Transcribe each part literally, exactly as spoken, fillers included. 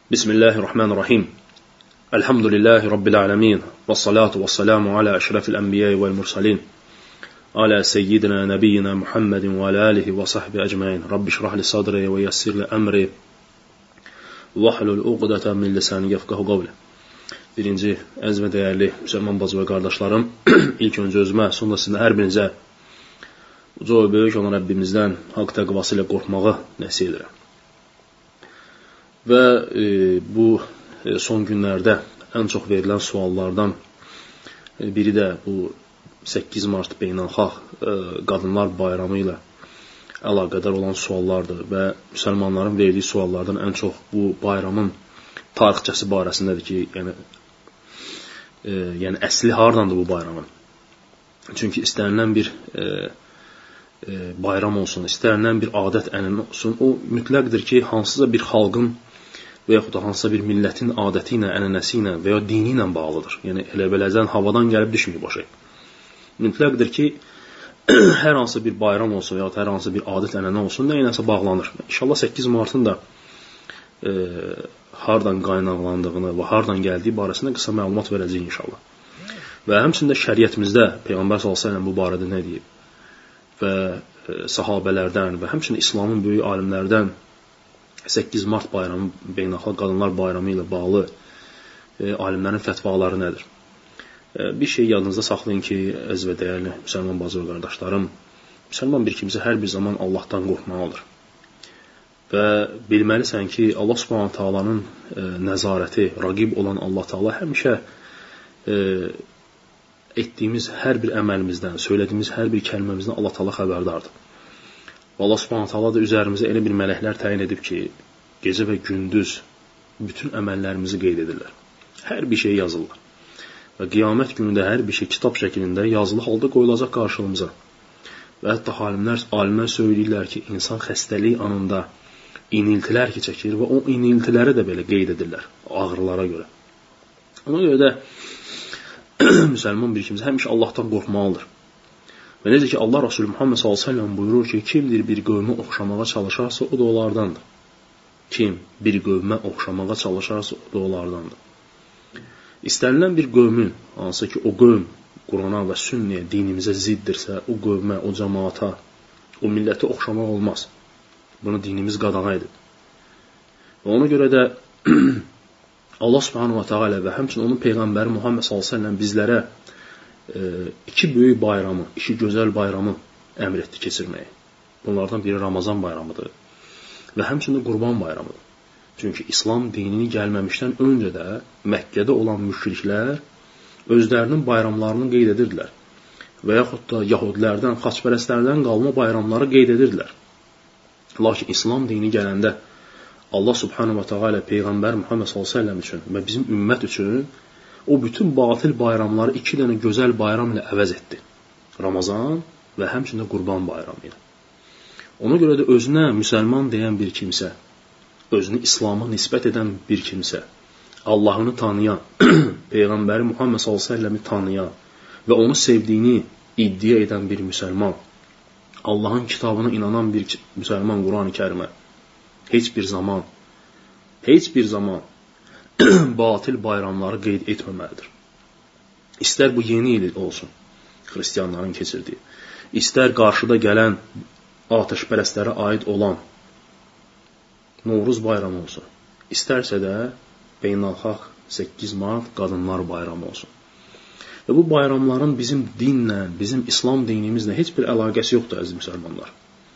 Bismillahirrahmanirrahim. Elhamdülillahi Rabbil alemin. Və salatu və salamu ala əşrafil ənbiyyə vəl mursalin. Ala seyyidina nəbiyyina Muhammedin və ala alihi və sahbi əcməin. Rabbi şrah li sadri və yassir li əmri. Və hlul uqdatan min lisani yefqahu qavli. Birinci, əziz və dəyərli müsəlman bacı və qardaşlarım, ilk öncə özümə, sonra sizin hər birinizə uca və böyük olan Rəbbimizdən haqq təqvası ilə qorxmağı nəsihət edirəm. Və e, bu e, son günlərdə ən çox verilən suallardan e, biri də bu səkkiz mart beynəlxalq e, qadınlar bayramı ilə əlaqədar olan suallardır və müsəlmanların verdiyi suallardan ən çox bu bayramın tarixçəsi barəsindədir ki, yəni, e, yəni əsli hardandır bu bayramın? Çünki istənilən bir e, e, bayram olsun, istənilən bir adət ənənə olsun, o mütləqdir ki, hansısa bir xalqın və yaxud da hansısa bir millətin adəti ilə, ənənəsi ilə və ya dini ilə bağlıdır. Yəni, elə beləcən havadan gəlib düşmür başa. Mütləqdir ki, hər hansı bir bayram olsun və yaxud hər hansı bir adət ənənə olsun, nə iləsə bağlanır. İnşallah səkkiz martın da e, hardan qaynaqlandığını və hardan gəldiyi barəsində qısa məlumat verəcəyik inşallah. Və həmçində şəriətimizdə Peyğəmbər sallallahu əleyhi və səlləm bu barədə nə deyib? Və e, sahabələrdən və həmçində İslamın böyük alimlərdən səkkiz mart bayramı, beynəlxalq qadınlar bayramı ilə bağlı e, alimlərin fətvaları nədir? E, bir şey yadınızda saxlayın ki, əziz və dəyərli müsəlman bacı və qardaşlarım, müsəlman bir kimsə hər bir zaman Allahdan qorxmalıdır. Və bilməlisən ki, Allah Subhanahu taalanın e, nəzarəti, raqib olan Allah Taala həmişə e, etdiyimiz hər bir əməlimizdən, söylədiyimiz hər bir kəlməmizdən Allah Taala xəbərdardır. Allah Subhanahu taala da üzərimizə elə bir mələklər təyin edib ki, gecə və gündüz bütün əməllərimizi qeyd edirlər. Hər bir şey yazırlar. Və qiyamət günündə hər bir şey kitab şəklində yazılı halda qoyulacaq qarşımıza. Və hətta alimlər, alimlər söyləyirlər ki, insan xəstəlik anında iniltilər ki çəkir və o iniltiləri də belə qeyd edirlər ağrılara görə. Ona görə də müsəlman bir kimsə həmişə Allahdan qorxmalıdır. Və necə ki, Allah Rasulü Muhammed sallallahu əleyhi və səlləm buyurur ki, kimdir bir qövmə oxşamağa çalışarsa, o da onlardandır. Kim bir qövmə oxşamağa çalışarsa, o da onlardandır. İstənilən bir qövmün, hansı ki, o qövm Qurana və sünnəyə, dinimizə ziddirsə, o qövmə, o cəmaata, o millətə oxşamaq olmaz. Bunu dinimiz qadağan edib. Və ona görə də Allah Subhanahu wa Taala və həmçinin onun Peyğəmbəri Muhammed sallallahu əleyhi və səlləm bizlərə iki böyük bayramı, iki gözəl bayramı əmr etdi keçirməyi. Bunlardan biri Ramazan bayramıdır və həmçinin Qurban bayramıdır. Çünki İslam dinini gəlməmişdən öncə də Məkkədə olan müşriklər özlərinin bayramlarını qeyd edirdilər və yaxud da yahudilərdən, xaçpərəstlərdən qalma bayramları qeyd edirdilər. Lakin İslam dini gələndə Allah Subhanahu wa Taala Peyğəmbər Muhammed sallallahu əleyhi və səlləm üçün və bizim ümmət üçün o bütün batil bayramları iki dənə gözəl bayram ilə əvəz etdi. Ramazan və həmçində Qurban bayramı ilə. Ona görə də özünə müsəlman deyən bir kimsə, özünü İslama nisbət edən bir kimsə, Allahını tanıyan, Peyğəmbəri Muhammed sallallahu əleyhi və səlləmi tanıyan və onu sevdiyini iddia edən bir müsəlman, Allahın kitabına inanan bir müsəlman Quran-ı Kərimə heç bir zaman, heç bir zaman batil bayramları qeyd etməməlidir. İstər bu yeni il olsun, xristiyanların keçirdiyi, istər qarşıda gələn atəşpərəstlərə aid olan Novruz bayramı olsun, istərsə də beynəlxalq səkkiz mart qadınlar bayramı olsun. Və bu bayramların bizim dinlə, bizim İslam dinimizlə heç bir əlaqəsi yoxdur, əziz müsəlmanlar.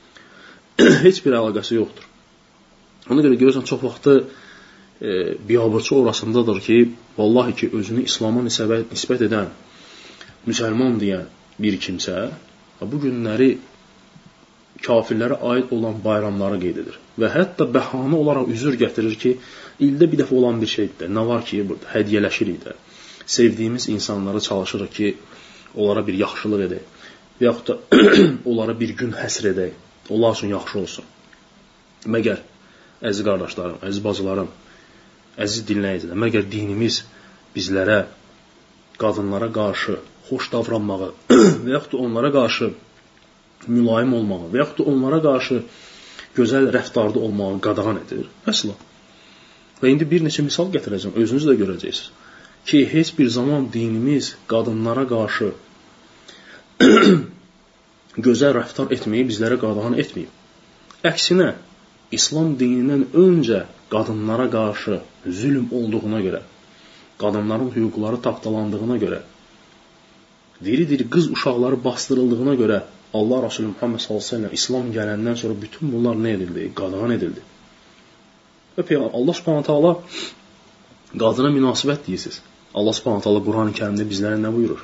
Heç bir əlaqəsi yoxdur. Ona görə görürsən, çox vaxtı E, biabırçı orasındadır ki, vallahi ki, özünü İslama nisbət edən, müsəlman deyən bir kimsə, bu günləri kafirlərə aid olan bayramları qeyd edir. Və hətta bəhanə olaraq üzür gətirir ki, ildə bir dəfə olan bir şeydir. Nə var ki, burada hədiyyələşirik də. Sevdiyimiz insanlara çalışırıq ki, onlara bir yaxşılıq edək. Və yaxud da onlara bir gün həsr edək. Onlar üçün yaxşı olsun. Məgər, əziz qardaşlarım, əziz bacılarım, əziz dinləyicilər, məgər dinimiz bizlərə, qadınlara qarşı xoş davranmağı və yaxud da onlara qarşı mülayim olmağı və yaxud da onlara qarşı gözəl rəftarda olmağı qadağan edir? Əsla. Və indi bir neçə misal gətirəcəm, özünüz də görəcəksiniz ki, heç bir zaman dinimiz qadınlara qarşı gözəl rəftar etməyi bizlərə qadağan etməyib. Əksinə, İslam dinindən öncə qadınlara qarşı zülm olduğuna görə, qadınların hüquqları tapdalandığına görə, diri-diri qız uşaqları bastırıldığına görə Allah Resulü Muhammed sallallahu əleyhi və səlləm İslam gələndən sonra bütün bunlar nə edildi? Qadağan edildi. Və Allah Subhanahu taala qadına münasibət deyirsiniz. Allah Subhanahu taala Quran-ı Kərimdə bizlərə nə buyurur?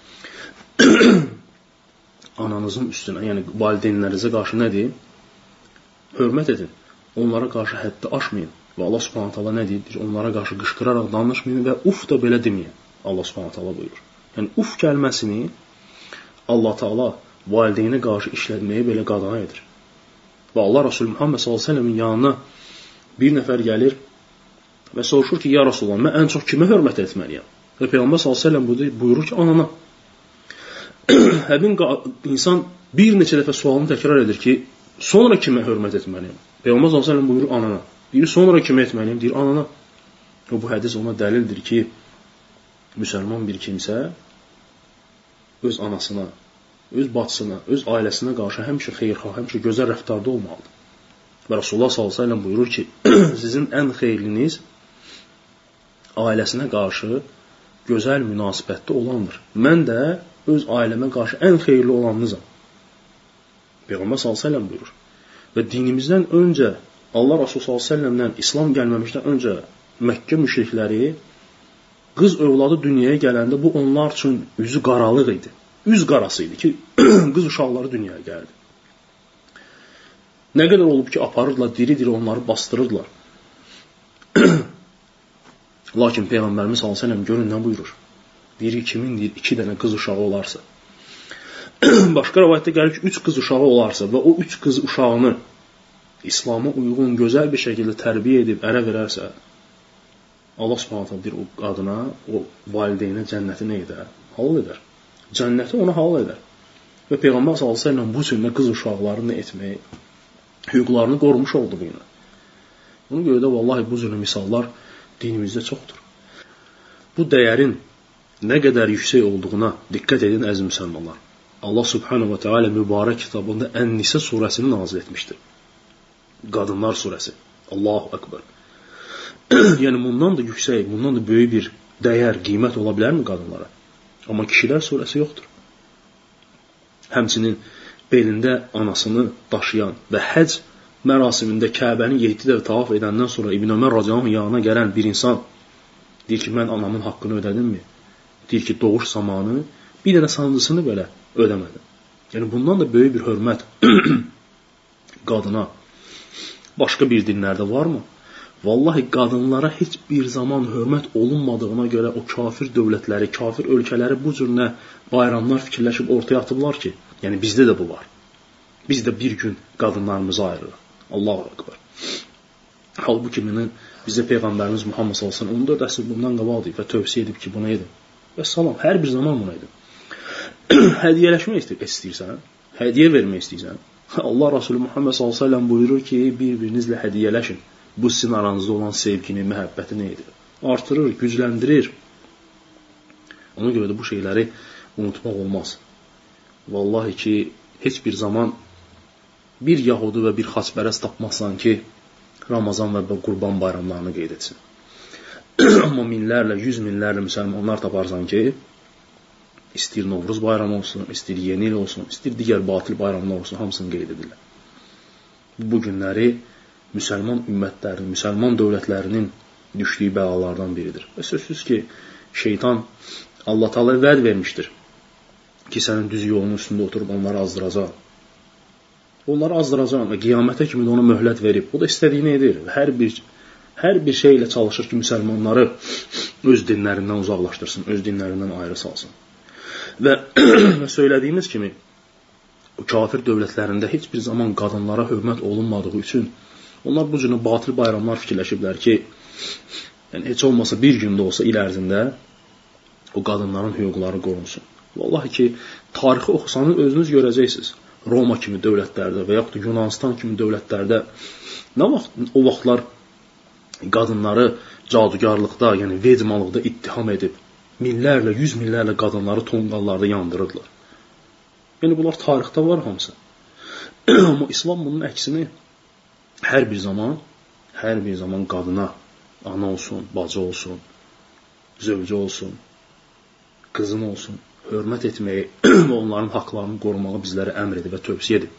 Ananızın üstünə, yəni valideynlərinizə qarşı nə deyir? Hörmət edin. Onlara qarşı həddi aşmayın. Və Allah Subhanahu taala nə deyir? Onlara qarşı qışqıraraq danışmayın və uf da belə deməyin. Allah Subhanahu taala buyurur. Yəni uf kəlməsini Allah Taala valideynə qarşı işlətməyə belə qadağan edir. Və Allah Resulü Muhammed sallallahu əleyhi və səlləmin yanına bir nəfər gəlir və soruşur ki, ya Rasulullah, mən ən çox kimə hörmət etməliyəm? Və Peyğəmbər sallallahu əleyhi və səlləm buyurur ki, anana. Həmin insan bir neçə dəfə sualını təkrar edir ki, sonra kimə hörmət etməliyəm? Peyğəmbər sallallahu əleyhi və səlləm buyurur anana. Deyir, sonra kimə etməliyəm? Deyir, anana. Və bu hədis ona dəlildir ki, müsəlman bir kimsə öz anasına, öz bacısına, öz ailəsinə qarşı həmişə xeyirxah, həmişə gözəl rəftarda olmalıdır. Və Rasulullah sallallahu əleyhi və səlləm buyurur ki, sizin ən xeyirliniz ailəsinə qarşı gözəl münasibətdə olandır. Mən də öz ailəmə qarşı ən xeyirli olanınızam. Peyğəmbər sallallahu əleyhi və səlləm buyurur. Və dinimizdən öncə, Allah Rasulü sallallahu əleyhi və səlləmdən İslam gəlməmişdən öncə Məkkə müşrikləri qız övladı dünyaya gələndə bu onlar üçün üzü qaralıq idi. Üz qarası idi ki, qız uşaqları dünyaya gəldi. Nə qədər olub ki, aparırdılar, diri-diri onları bastırırdılar. Lakin Peyğəmbərimiz sallallahu əleyhi və səlləm görün nə buyurur? Deyir, kimin deyir, iki dənə qız uşağı olarsa. Başqa rivayətdə gəlir ki, üç qız uşağı olarsa və o üç qız uşağını İslam'a uyğun, gözəl bir şəkildə tərbiyə edib ərə verərsə, Allah Subhanahu taala deyir o qadına, o valideynə cənnəti nə edər? Halal edər. Cənnəti ona halal edər. Və Peyğəmbər sallallahu əleyhi və səlləm bu cür qız uşaqlarını etməyi, hüquqlarını qorumuş oldu bu ilə. Ona görə də vallahi bu cür misallar dinimizdə çoxdur. Bu dəyərin nə qədər yüksək olduğuna diqqət edin əziz müsəlmanlar. Allah Subhanahu və Teala mübarək kitabında Ən-Nisə surəsini nazil etmişdir. Qadınlar surəsi. Allahu Ekber. Yəni bundan da yüksək, bundan da böyük bir dəyər, qiymət ola bilərmi qadınlara? Amma kişilər surəsi yoxdur. Həmçinin belində anasını daşıyan və həcc mərasimində Kəbəni yeddi dəfə tavaf edəndən sonra İbn Ömər radiyallahu anh yanına gələn bir insan deyir ki, mən anamın haqqını ödədimmi? Deyir ki, doğuş zamanı bir dənə sancısını belə ödəmədim. Yəni bundan da böyük bir hörmət qadına başqa bir dinlərdə varmı? Vallahi qadınlara heç bir zaman hörmət olunmadığına görə o kafir dövlətləri, kafir ölkələri bu cür nə bayramlar fikirləşib ortaya atıblar ki, yəni bizdə də bu var. Biz də bir gün qadınlarımızı ayırırıq. Allahu Ekber. Halbuki bizə Peyğəmbərimiz Muhammed sallallahu əleyhi və səlləm on dörd əsr bundan qabaq deyib və tövsiyə edib ki, bunu edin. Və salam, hər bir zaman bunu edin. Hədiyyələşmək istəyirsən, hədiyyə vermək istəyirsən. Allah Resulü Muhammed sallallahu əleyhi və səlləm buyurur ki, bir-birinizlə hədiyyələşin. Bu sizin aranızda olan sevgini, məhəbbəti nə edir? Artırır, gücləndirir. Ona görə də bu şeyləri unutmaq olmaz. Vallahi ki, heç bir zaman bir yahudu və bir xaçpərəst tapmazsan ki, Ramazan və Qurban bayramlarını qeyd etsin. Amma minlərlə, yüz minlərlə müsəlmanlar taparsan ki, istir Novruz bayramı olsun, istir yeni il olsun, istir digər batil bayramlar olsun, hamısını qeyd edirlər. Bu günləri müsəlman ümmətlərinin, müsəlman dövlətlərinin düşdüyü bəlalardan biridir. Və sözsüz ki, şeytan Allah Teala vəd vermişdir ki, sənin düz yolunun üstündə oturub onları azdıracaq. Onları azdıracaq və qiyamətə kimi də ona möhlət verib. O da istədiyini edir. Hər bir, hər bir şeylə çalışır ki, müsəlmanları öz dinlərindən uzaqlaşdırsın, öz dinlərindən ayrı salsın. Və, və söylədiyimiz kimi, o kafir dövlətlərində heç bir zaman qadınlara hörmət olunmadığı üçün onlar bu cürə batil bayramlar fikirləşiblər ki, yəni heç olmasa bir gündə olsa il ərzində o qadınların hüquqları qorunsun. Vallahi ki, tarixi oxusanız özünüz görəcəksiniz. Roma kimi dövlətlərdə və yaxud da Yunanistan kimi dövlətlərdə nə vaxt o vaxtlar qadınları cadugarlıqda, yəni vedmalıqda ittiham edib, minlərlə, yüz minlərlə qadınları tonqallarda yandırırdılar. Yəni bunlar tarixdə var hamısı. Amma İslam bunun əksini hər bir zaman, hər bir zaman qadına, ana olsun, bacı olsun, zövcə olsun, qızın olsun, hörmət etməyi və onların haqlarını qorumağı bizlərə əmr edib və tövsiyə edib.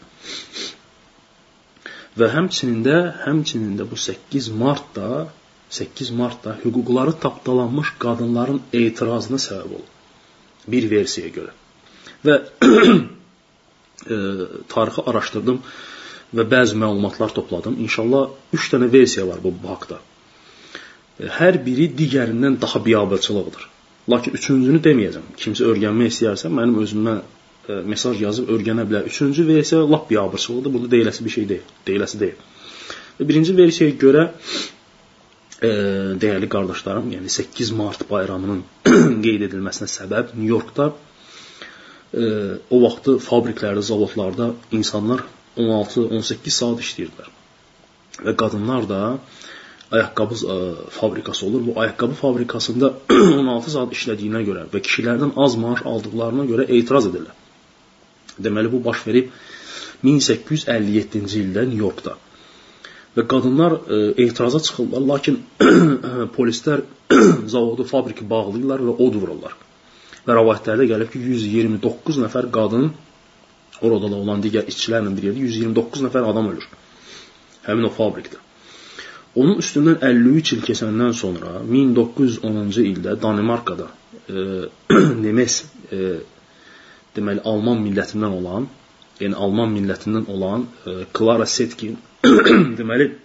Və həmçinin də, həmçinin də bu səkkiz martda, səkkiz martda hüquqları tapdalanmış qadınların etirazına səbəb olur. Bir versiyaya görə. Və e, tarixi araşdırdım və bəzi məlumatlar topladım. İnşallah üç dənə versiya var bu, bu haqda. E, hər biri digərindən daha biabırçılıqdır. Lakin üçüncünü deməyəcəm. Kimsə öyrənmək istəyərsə, mənim özümdən e, mesaj yazıb öyrənə bilər. Üçüncü versiya lap biabırçılıqdır. Burada deyiləsi bir şey deyil. Deyiləsi deyil. Və birinci versiyaya görə e, dəyərli qardaşlarım, yəni səkkiz mart bayramının qeyd edilməsinə səbəb New Yorkda e, o vaxtı fabriklərdə, zavodlarda insanlar on altı on səkkiz saat işləyirdilər. Və qadınlar da ayaqqabı fabrikası olur. Bu ayaqqabı fabrikasında on altı saat işlədiyinə görə və kişilərdən az maaş aldıqlarına görə etiraz edirlər. Deməli, bu baş verib min səkkiz yüz əlli yeddinci ildə New Yorkda. Və qadınlar e, etiraza çıxırlar, lakin polislər zavodu, fabriki bağlayırlar və od vururlar. Və rəvayətlərdə gəlib ki, yüz iyirmi doqquz nəfər qadın, orada da olan digər işçilərlə bir yerdə yüz iyirmi doqquz nəfər adam ölür. Həmin o fabrikdə. Onun üstündən əlli üç il keçəndən sonra min doqquz yüz onuncu ildə Danimarkada e, Nemes e, deməli Alman millətindən olan, yəni Alman millətindən olan e, Clara Zetkin deməli e,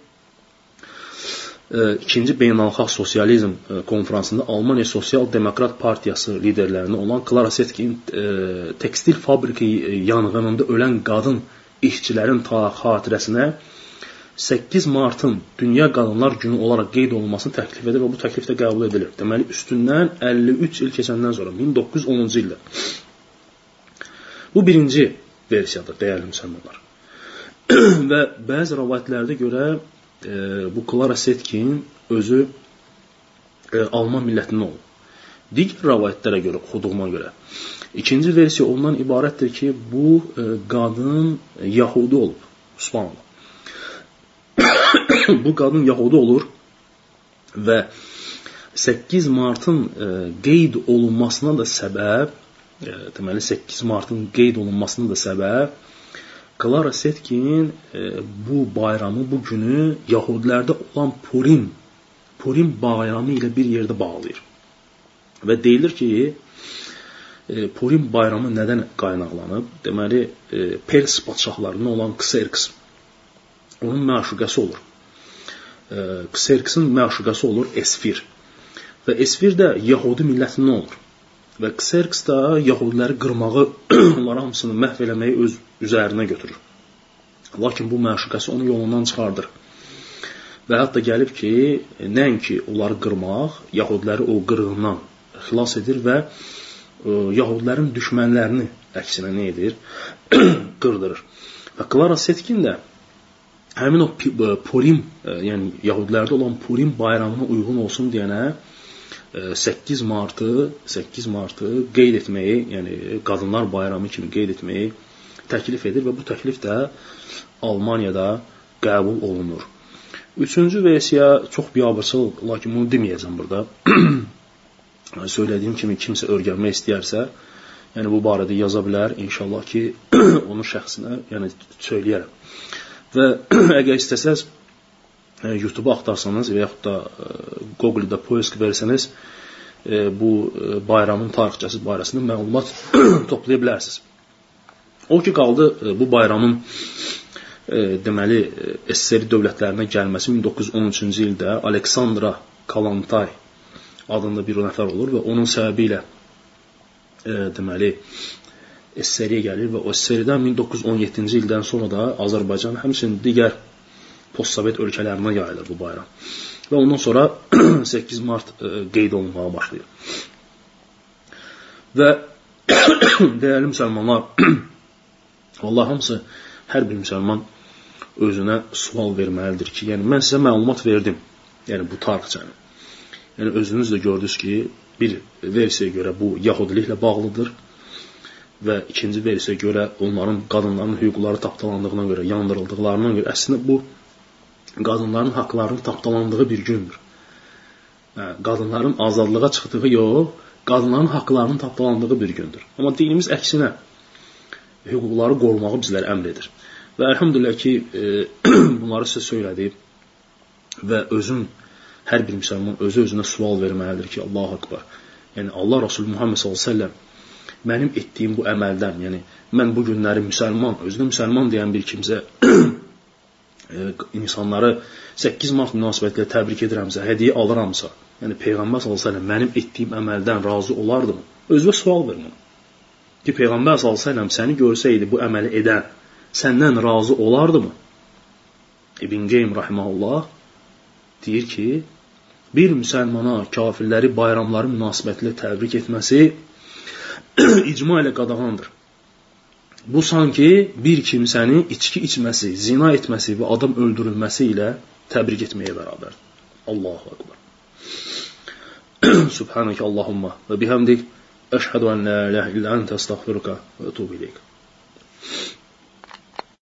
ikinci beynəlxalq sosializm e, konfransında Almaniya Sosial Demokrat Partiyası liderlərindən olan Clara Zetkin e, tekstil fabriki yanğınında ölən qadın işçilərin xatirəsinə səkkiz martın Dünya Qadınlar Günü olaraq qeyd olunmasını təklif edir və bu təklif də qəbul edilir. Deməli, üstündən əlli üç il keçəndən sonra, min doqquz yüz onuncu ildə. Bu birinci versiyadır, dəyərli müsəlmanlar. Və bəzi rəvayətlərdə görə e, bu Clara Zetkin özü e, Alman millətindən olub. Digər rəvayətlərə görə, oxuduğuma görə. İkinci versiya ondan ibarətdir ki, bu e, qadın Yahudi olub. Subhanallah. Bu qadın Yahudi olur və səkkiz martın e, qeyd olunmasına da səbəb, e, deməli səkkiz martın qeyd olunmasına da səbəb Clara Zetkin e, bu bayramı, bu günü Yahudilərdə olan Purim, Purim bayramı ilə bir yerdə bağlayır. Və deyilir ki, e, Purim bayramı nədən qaynaqlanıb? Deməli, e, Pers padşahlarından olan Xerxes, onun məşuqəsi olur. Xerxesin məşuqəsi olur Esfir. Və Esfir də Yahudi millətindən olur. Və Xerxes də Yahudiləri qırmağı, onları hamısını məhv eləməyi öz üzərinə götürür. Lakin bu məşuqəsi onu yolundan çıxardır. Və hətta gəlib ki, nəinki onları qırmaq, Yahudiləri o qırğından xilas edir və e, Yahudilərin düşmənlərini əksinə nə edir? Qırdırır. Və Clara Zetkin də həmin o Purim, yəni Yahudilərdə olan Purim bayramına uyğun olsun deyənə səkkiz martı qeyd etməyi, yəni qadınlar bayramı kimi qeyd etməyi təklif edir və bu təklif də Almaniyada qəbul olunur. Üçüncü versiya çox biabırçılıq, lakin bunu deməyəcəm burada. Söylədiyim kimi kimsə öyrənmək istəyərsə, yəni bu barədə yaza bilər, inşallah ki, onun şəxsinə yəni söyləyərəm. Və əgər istəsəz, YouTube-a axtarsanız və yaxud da Google-da poisk versəniz, bu bayramın tarixçəsi barəsində məlumat toplaya bilərsiniz. O ki, qaldı bu bayramın deməli S S R dövlətlərinə gəlməsi min doqquz yüz on üçüncü ildə Aleksandra Kalantay adında bir nəfər olur və onun səbəbi ilə deməli S S R-yə gəlir və o S S R-dən min doqquz yüz on yeddinci ildən sonra da Azərbaycan həmçinin digər postsovet ölkələrinə yayılır bu bayram. Və ondan sonra səkkiz mart qeyd olunmağa başlayır. Və dəyərli müsəlmanlar, vallahi hamısı, hər bir müsəlman özünə sual verməlidir ki, yəni mən sizə məlumat verdim. Yəni bu tarixçəni. Yəni özünüz də gördünüz ki, bir versiyaya görə bu yahudiliklə bağlıdır və ikinci versiyaya görə onların qadınların hüquqları tapdalandığına görə, yandırıldıqlarına görə əslində bu qadınların haqlarının tapdalandığı bir gündür. Hə, qadınların azadlığa çıxdığı yox, qadınların haqlarının tapdalandığı bir gündür. Amma dinimiz əksinə hüquqları qorumağı bizlərə əmr edir. Və əlhamdülillah ki, e, bunları sizə söylədim və özün, hər bir müsəlman özü özünə sual verməlidir ki, Allahu Akbar. Yəni Allah Resulü Muhammed sallallahu əleyhi və səlləm mənim etdiyim bu əməldən, yəni mən bu günləri müsəlman, özünə müsəlman deyən bir kimsə e, insanları səkkiz mart münasibətilə təbrik edirəmsə, hədiyyə alıramsa, yəni Peyğəmbər sallallahu əleyhi və səlləm mənim etdiyim əməldən razı olardımı? Özünə sual verin. Ki Peyğəmbər sallallahu əleyhi və səlləm səni görsəydi bu əməli edən səndən razı olardımı? İbn Qeym rahimehullah deyir ki, bir müsəlmana kafirləri bayramları münasibətilə təbrik etməsi icma ilə qadağandır. Bu sanki bir kimsəni içki içməsi, zina etməsi və adam öldürülməsi ilə təbrik etməyə bərabərdir. Allahu Akbar. Subhaneke Allahumma və bihamdik əşhədu ən la ilahe illə əntə əstəğfiruka və etûbü ileyk.